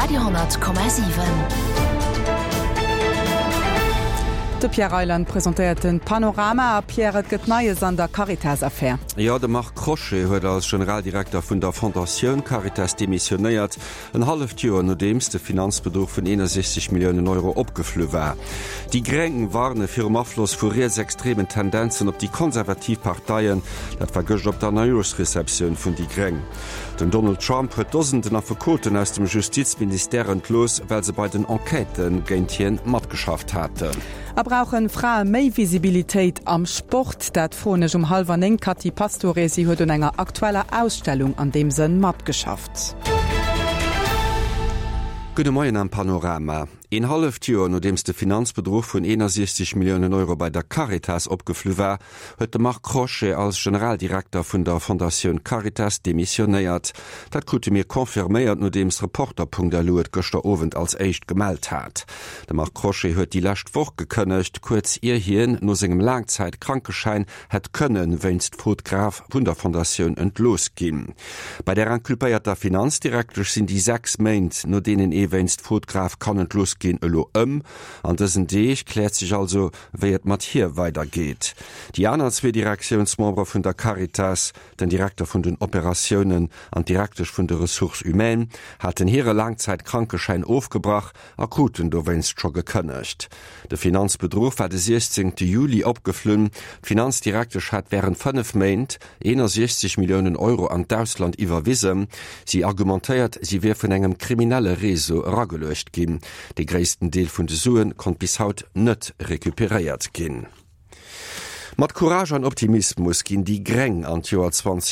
Radio,7. De Pierre Eiland präsentiert ein Panorama a Pierre gëtt Neues an der Caritas-Affaire. Ja, der Marc Crochet huet als Generaldirektor vun der Fondation Caritas demissionéiert en half Joer no dems de Finanzbetrug vun 61 Millionen Euro opgeflü war. Die Grengen warne fir Maflos vu rechtsextremen Tendenzen op die Konservativparteien, dat war gëcht op der Neujahrsrezeption vun die Greng. Den Donald Trump huet Dosenden a Verkoten aus dem Justizminister entlos, weil se bei den Enqueten géintien mat geschafft hatte. Brauchen Frauen méi Visibilitéit am Sport, dat fronech halber eng Kati Pastoresi huet un enger aktueller Ausstellung an dem Sinn mat geschafft. Gute Morgen am Panorama. In half Joer no dems de Finanzbetrug vun 61 Millionen Euro bei der Caritas opgeflü war, huet de Marc Crochet als Generaldirektor vun der Fondation Caritas demissionéiert. Dat konnte mir konfirméiert no dems Reporter.lu gëster Ovent als echt gemeldt hat. De Marc Crochet huet die lascht woch gekënnecht, kurz ihr hien no segem Langzeit Krankeschein het kënnen, wennst Fotgraf vun der Fondation entlos ginn. Bei der ankulpéierter Finanzdirektor sind die 6 Meint, no denen wennst Fotgraf kann entlos gehen an dessen Deeg klärt sich also, wer et mat hier weitergeht. Die anderen 2 Direktionsmember vun der Caritas, den Direktor vun den Operationen an Direktor vun der Ressource humain, hat den here Langzeit Krankeschein aufgebracht, akuten do wennst schon gekönnecht. Der Finanzbetrug war de 16. Juli opgeflünn. Finanzdirektor hat während 5 Meint 61 Millionen Euro an Deutschland iwwerwiesen. Sie argumentiert, sie wär vun engem kriminelle Reso raggelöscht gin. De gréissten Deel vun de Suen kon bis haut net rekuperiert ginn. Mat Courage an Optimismus ginn die Greng an Joar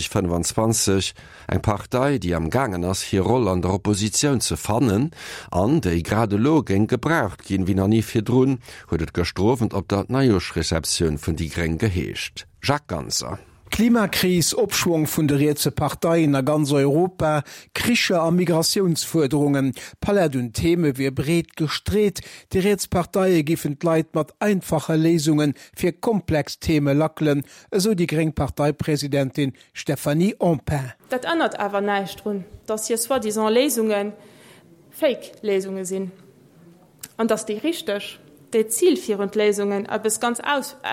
2025 eng Partei, die am gangen ass hier Roll an der Opposition ze fannen, an déi grade Logen gebraucht ginn wie nie fir Drun, huet et gestrofend op der Neujahrsrezeption vun die Greng geheescht. Jacques Ganser. Klimakris, Obschwung vun der Rätselparteien a ganz Europa, Krische an Migrationsforderungen, Paladun Theme wie bret gestreht, die Rätselparteien giffen Leiit mat einfache Lesungen fir Komplextheme lacklen, so die Grengparteipräsidentin Stephanie Ampin. Dat ändert awer neicht run, dass hier zwar diese Lesungen Fake-Lesungen sinn. Und dass die richtig de zielführend Lesungen aber es ganz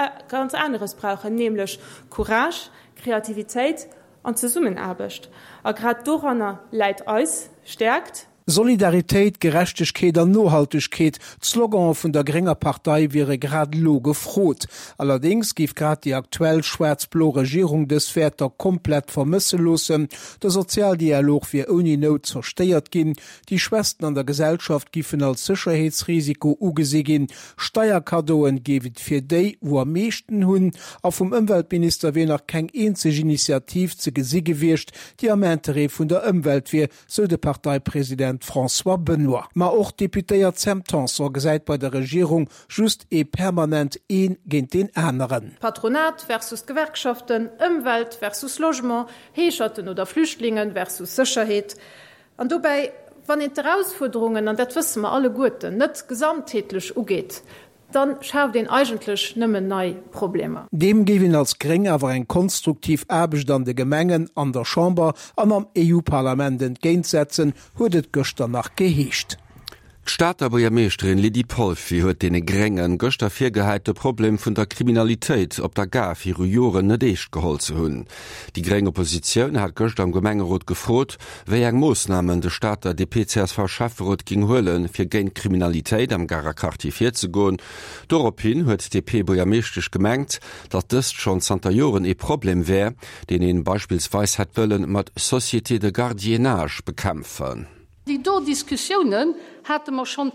anderes brauchen, nämlich Courage, Kreativität und Zusammenarbeit. Und gerade daran Leid aus stärkt. Solidarität, Gerechtigkeit und Nachhaltigkeit, Slogan von der Grenger Partei wäre gerade lo gefroht. Allerdings gibt gerade die aktuell schwarz-blau Regierung des Väter komplett vermissen lassen. Der Sozialdialog wird ohne Not zerstört gehen. Die Schwestern an der Gesellschaft giffen als Sicherheitsrisiko ugesehen. Steuerkadoen geben für die, wo am meisten hun. Auf vom Umweltminister wird noch kein einzige Initiativ zu Gesicht gewirrscht, die am Ende von der Umwelt wird, so der Parteipräsident François Benoit. Ma auch Deputéiert Zemtans gesagt bei der Regierung just permanent een gegen den anderen. Patronat versus Gewerkschaften, Umwelt versus Logement, Heeschatten oder Flüchtlingen versus Sicherheit. Und dabei, wenn die Herausforderungen, und das wissen wir alle gut, nicht gesamtheitlich umgeht, dann schafft den eigentlich nimmer neue Probleme. Dem geben als Greng aber ein konstruktiv erbestande Gemengen an der Chamber an am EU-Parlament entgegensetzen, huet gestern nach geheescht. Staatsbürgermeisterin Lidi Polfi huet dene Grengen gëchter virgeheite Problem vun der Kriminalitéit op der Gaf ihre Joren net deich geholt ze hunn. Die grenge Opposition hat gëcht am Gemengerot gefrot, wéi eng Moosnamen de Staater DPCSV Schafferot ging hullen fir géint Kriminalitéit am Garakarti 4 ze goen. Doropin huet DP bürgermeestisch gemengt, dat dëst schon Santa Joren e Problem wär, den en beispielsweise het wëllen mat Société de Gardiennage bekämpfen. Die Diskussionen hatte man schon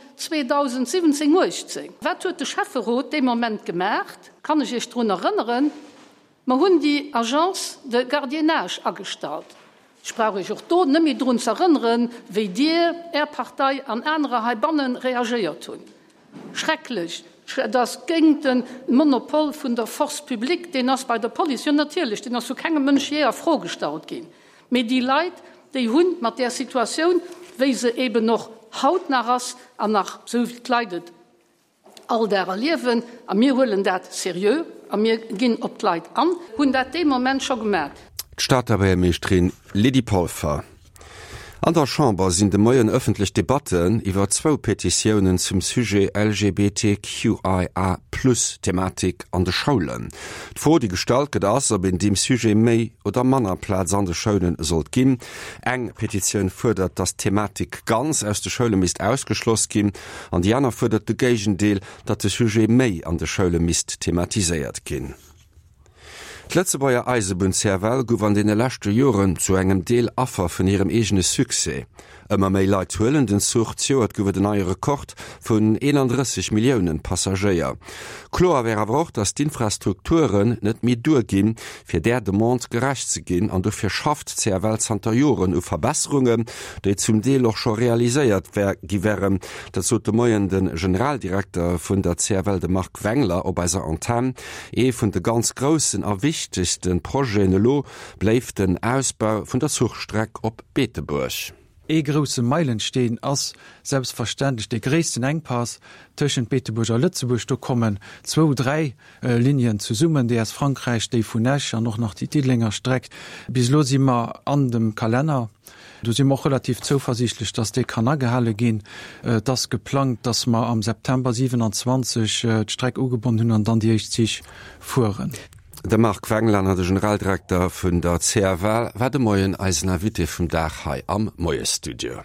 2017 gehocht. Was hat der Schafferot dem Moment gemacht? Kann ich mich daran erinnern? Wir haben die Agence de Gardiennage angestellt. Ich brauche mich auch dort nicht mehr daran zu erinnern, wie die Partei an andere Heibannen reagiert haben. Schrecklich. Das gegen den Monopol von der Force Publique, den das bei der Polizei natürlich, den das so keine Menschen hier vorgestellt gehen. Aber die Leute, die haben mit der Situation, wie sie eben noch hautnah an nach so viel kleidet all der Leben, und wir wollen das seriös, und wir gehen auf die Leute an, und das dem Moment schon gemerkt. Staatsbürgermeisterin Lidi Polfer. An der Chamber sind de moien öffentlich Debatten iwwer 2 Petitionen zum Sujet LGBTQIA+ Thematik an de Schaulen. Vor die gestaltet ass, ob in dem Sujet méi oder Mannerplatz an de Schaulen sollt gin. Eng Petition fordert, dass Thematik ganz aus de Schule mist ausgeschloss gin, an die aner fordert de Gegendeel, dat de Sujet méi an de Schule mist thematisiert gin. D'Letzebauer Eisebund Serval gouf an dene lächte Joren zu engem Deel affer vun ihrem egene Suse. Ëmmer méi Leiit huelen den Sucht zoet gower den eier Rekord vun 31 Millioen Passagier. Klar wär awer auch, dats d'Infrastrukturen net mi durginn, fir der de Mond gerecht ze ginn, an dofir schafft Serval Santajoren u Verbesserungen, déi zum Deel och schon realiséiert giwwerren, dat zo de Moien den Generaldirektor vun der Serval de Mark Wengler op eiser Antenne vun de ganz grossen a wichtigsten Projene lo bleift den Ausbau vun der Zugstreck op Beeteburg. Grosse Meilenstein ass selbstverständlich de gréessten Engpass tschen Beeteburg a Lützeburg do kommen 2-3 Linien zu summen, déi as Frankreich déi vun Nech an noch nach die Titlinger streckt. Bis lo immer an dem Kalender. Du si auch relativ zuversichtlich, dass de Kanner gehalle gin, das geplant, dass ma am September 27 d'Streck ugebunden hun an dann die 80 fuhren. Der Mark Wengler, der Generaldirektor vun der CRW, war de Moien Eisener Witte vum Dach hai am Moiestudio.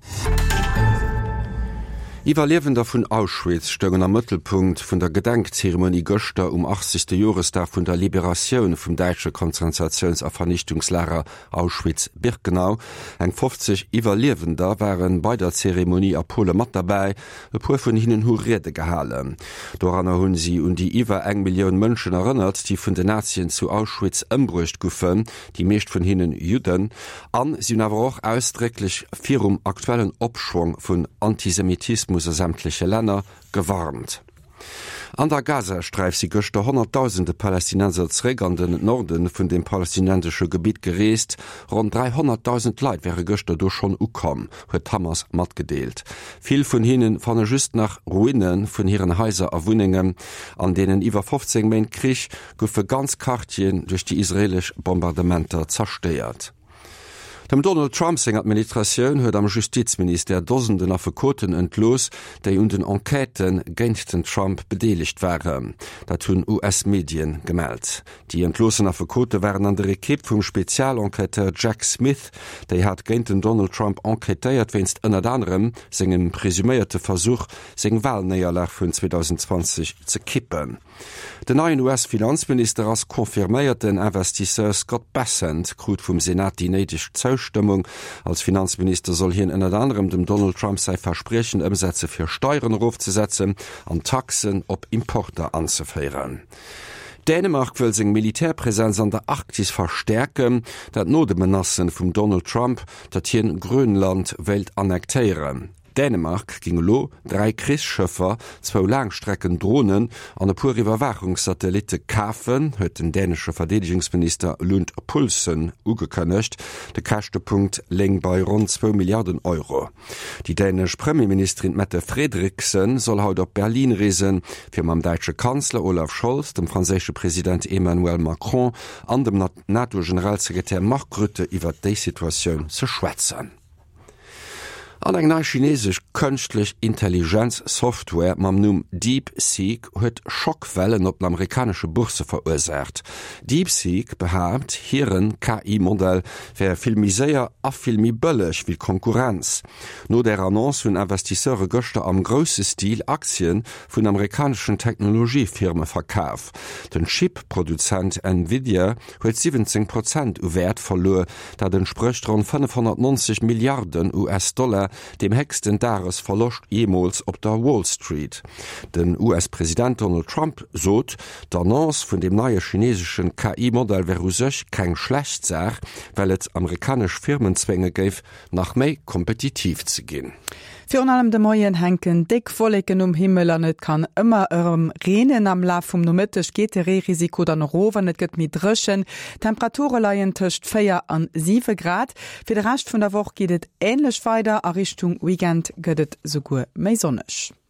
Iwerlewender vun Auschwitz stëngen am Mëttelpunkt vun der Gedenkzeremonie Göster 80. Joresdag vun der Liberatioun vum Deitsche Konzentrations- a Vernichtungslager Auschwitz-Birkenau. Eng 50 Iwerlewender waren bei der Zeremonie a Pole mat dabei, e puer vun hinnen hu Rede gehalen. Doranner hunn sie die iwwer 1 Million Mënschen erinnert, die vun den Nazien zu Auschwitz ëmbrucht goufen, die meescht vun hinnen Juden, an sinn awer auch ausdrücklich virum aktuellen Opschwung vun Antisemitismus sämtliche Länder gewarnt. An der Gazastreif sie gochte 100.000 Palästinenser zräg an den Norden vun dem palästinensische Gebiet gereest, rund 300.000 Leiit wäre gochte do schon ukom, huet Hamas mat gedeelt. Viel vun hinnen fanne just nach Ruinen vun ihren Häuser a Wuningen, an denen iwwer 15 Main Krich goufe ganz Kartien durch die israelisch Bombardementer zersteiert. Dem Donald Trump seg Administratioun huet am Justizminister Dosenden Affekoten entlos, déi un den Enqueten géint den Trump bedeligt waren. Dat hunn US-Medien gemeldt. Die entlosen Affekote waren an der Ekipp vum Spezialenquêteur Jack Smith, déi hat géint den Donald Trump enquetéiert wennst ënner anderem segem presüméierte Versuch seg Wahlnéierlach vun 2020 ze kippen. Den neuen US-Finanzminister ass konfirméiert den Investisseur Scott Bessent krut vum Senat die neidig Zustimmung. Als Finanzminister soll hien ënner anderem dem Donald Trump sei Versprechen Umsätze fir Steuern aufzusetzen, an Taxen op Importer anzufeieren. Dänemark will seg Militärpräsenz an der Arktis verstärken, dat no de Menassen vum Donald Trump, dat hien Grönland Welt annektieren. Dänemark ging lo 3 Krischschëffer, 2 Langstrecken Drohnen an e puer Überwachungssatellite kafen, huet den dänesche Verteidigungsminister Lund Poulsen ugekënnecht. De Kachtepunkt leng bei rund 2 Milliarden Euro. Die dänesch Premierministerin Mette Frederiksen soll haut op Berlin reesen, fir am deitsche Kanzler Olaf Scholz, dem franzésche Präsident Emmanuel Macron an dem NATO-Generalsekretär Mark Rutte iwwer déi Situationun ze schwätzen. An eng chinesisch künstlich Intelligenzsoftware mam Numm DeepSeek huet Schockwellen op l'amerikanische Börse verursacht. DeepSeek behaart hireieren KI-Modell wär filmiséier a filmi bëllech wie Konkurrenz. No der Annonce hunn Investisseure Göster am grosse Stil Aktien vun amerikanischen Technologiefirme verkauf. Den Chipproduzent Nvidia huet 17% u Wert verlor, dat entspricht rund 590 Milliarden US-Dollar, dem hecksten Dares verlocht jemals op der Wall Street. Den US-Präsident Donald Trump sot, d'Annonce vun dem neue chinesischen KI-Modell wäre sech kein schlecht Sach, weil et amerikasch Firmenzwänge gäif, nach méi kompetitiv zu gehen. Fi an allem de Moien henken dick Wolken Himmel an net kann ëmmer Renen am La vum nomëttech GTR-Risiko dann rower net gëtt mit drëschen. Temperature leiien tëcht 4 an 7 Grad. Fir de Recht vun der Woch giet ähnlech weiter a Richtung Weekend gëtt sogur méi sonnech.